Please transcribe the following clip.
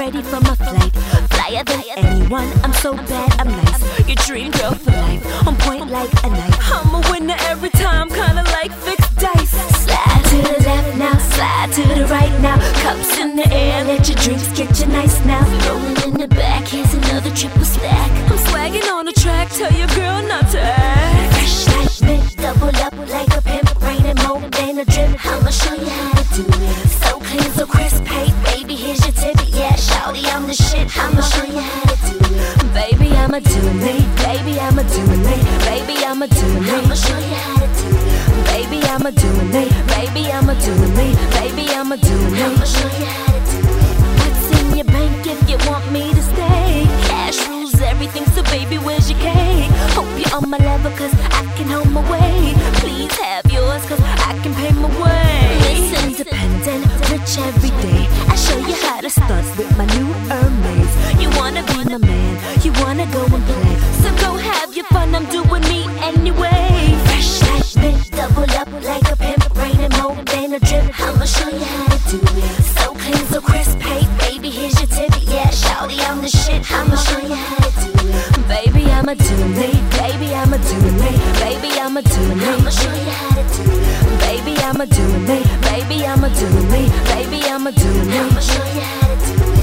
ready for my flight. Flyer than anyone, I'm so bad, I'm nice. Your dream girl for life, on point like a knife. I'm a winner every time, kinda like fixed dice. Slide to the left now, slide to the right now. Cups in the air, let your drinks get you nice now. Rolling in the back, here's another triple stack. I'm swagging on the track, tell your girl not to act. Fresh like mint, double up like a pimp. Raining more than a drip, I'ma show you how to do it. So clean, so crisp, hey baby, here's your tip. Yeah, shawty, I'm the shit, I'ma show you how to do it. Baby, I'ma do me, baby, I'ma do me, baby, I'ma do me. I'ma show you how to do it. Baby, I'ma do me, baby, I'ma do me, baby, I'ma do me. I'ma show you how to do it. What's in your bank if you want me to stay? Cash rules everything, so baby, where's your cake? Hope you're on my level, cause I can hold my weight. Please have yours, cause I can pay my way. Listen, independent, rich every day. I show you how to start with my new Hermes. You wanna be my man, you wanna go and play. So go have your fun, I'm doing me anyway. Fresh like mint, double up like a pimp. Raining more than a drip, I'ma show you how to do it. So clean, so crisp, hey baby, here's your tip. Yeah, shawty, I'm the shit, I'ma show you how to do it. Baby, I'ma do me, baby, I'ma do me, baby, I'ma do me. I'ma show you how to do it. Baby, I'ma do me, baby, I'ma do me, baby, I'ma do me. I'ma show you how to do it.